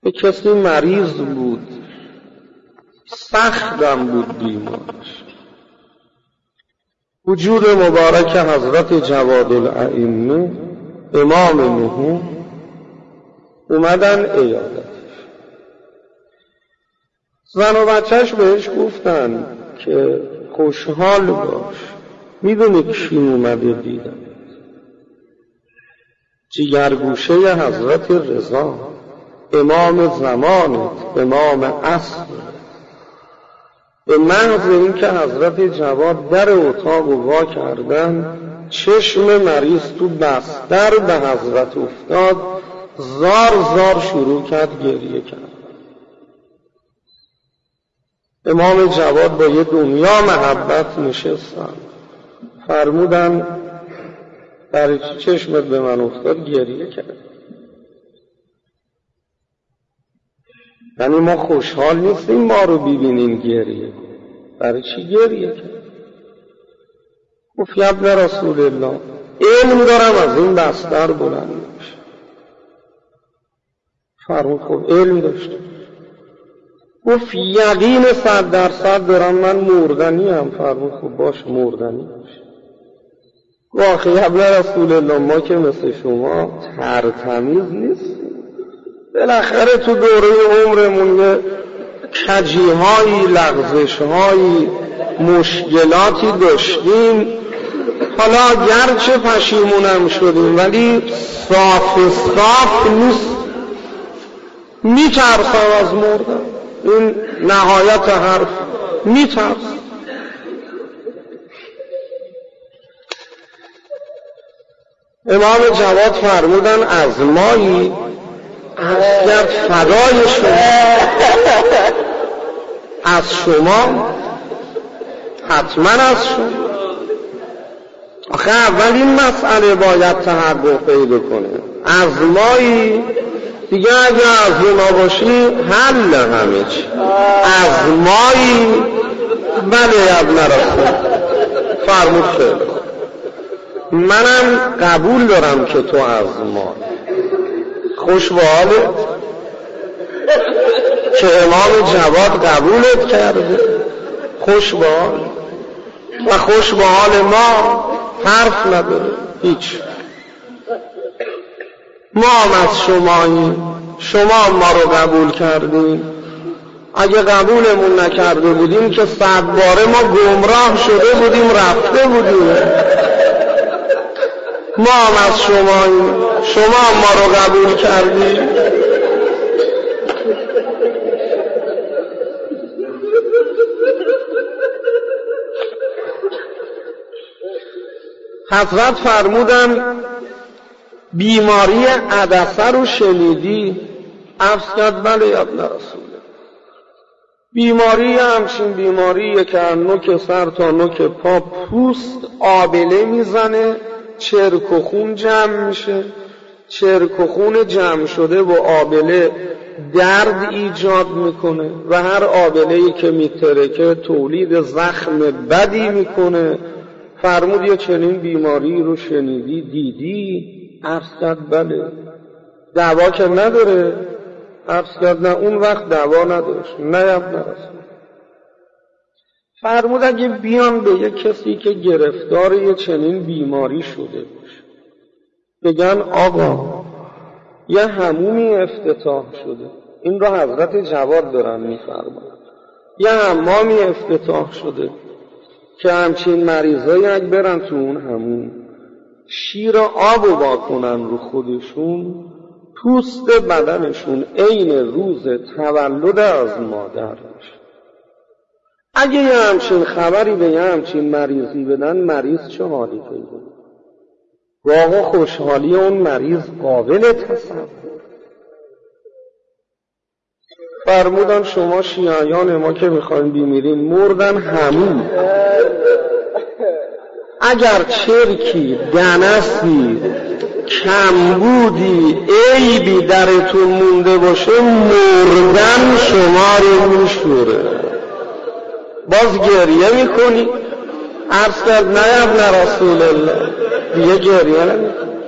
به کسی مریض بود، سختم بود بیمارش. وجود مبارک حضرت جواد الائمه امام نهم اومدن عیادت. زن و بچهش بهش گفتن که خوشحال باش، میدونی کی اومده دیدن؟ جگرگوشه حضرت رضا، امام زمانت، امام عصر. به محض این که حضرت جواد در اتاق وا کردن، چشم مریض تو بستر به حضرت افتاد، زار زار شروع کرد گریه کرد. امام جواد با یه دنیا محبت نشستن، فرمودن برای چی چشمت به من افتاد گریه کرد؟ یعنی ما خوشحال نیستیم ما رو ببینیم گریه، برای چی گریه کرد؟ گفت یا ابن رسول الله، علم دارم از این بستر بلند میشه. فرمود خب علم داشته. گفت یقین 100% دارم من مردنی هم. فرمود خب باش مردنی باشه. گفت آخه یا ابن رسول الله، ما که مثل شما ترتمیز نیستیم، بالاخره تو دوره عمرمون یه کجی‌هایی، لغزش‌هایی، مشکلاتی داشتیم. حالا گرچه پشیمونم شدیم ولی صاف نیست. میترسم از مردن، این نهایت حرف، میترسم. امام جواد فرمودن از مایی اگر فدای شما، از شما، حتما از شما. آخه اول این مسئله باید تحقق پیدا کنه. از مایی دیگه اگه از اونا باشی حل همه چی. از مایی بله ابن رسول. فرمود خیلی منم قبول دارم که تو از ما. خوش به حالت که امام جواد قبولت کرده، خوش به حال و خوش به حال ما حرف نداره هیچ. ما هم از شماییم، شما ما رو قبول کردیم. اگه قبولمون نکرده بودیم که 100 باره ما گمراه شده بودیم، رفته بودیم. ما هم از شماییم، شما هم ما رو قبول کردیم. حضرت فرمودن بیماری عدسه رو شنیدی؟ عرض کرد بله یا ابن رسول. بیماری همچین بیماریه که نوک سر تا نوک پا پوست آبله میزنه، چرک و خون جمع میشه. چرک و خون جمع شده و آبله درد ایجاد میکنه و هر آبله‌ای که میترکه تولید زخم بدی میکنه. فرمود یه چنین بیماری رو شنیدی، دیدی؟ عرض کرد بله. دوا که نداره؟ عرض کرد نه اون وقت دوا نداشت. نه ابن رسول. فرمود اگه بیان به یه کسی که گرفتار یه چنین بیماری شده باشه بگن آقا یه حمومی افتتاح شده، این رو حضرت جواد دارن میفرماید، یه حمامی افتتاح شده که همچین مریضایی اگه برن تو اون همون شیر آب و واکنن رو خودشون، پوست بدنشون عین روز تولد از مادر میشه. اگه یه همچین خبری به یه همچین مریضی بدن، مریض چه حالی پیدا؟ واقع خوشحالی اون مریض قابل تصور. فرمودن شما شیعیان ما که میخوایم بیمیریم مردن همون. اگر چرکی، دنسی، کمبودی، عیبی درتون مونده باشه مردن شما رو میشوره. باز گریه میکنی؟ عرض کرد نه ابن رسول الله، دیگه گریه نمیکنی.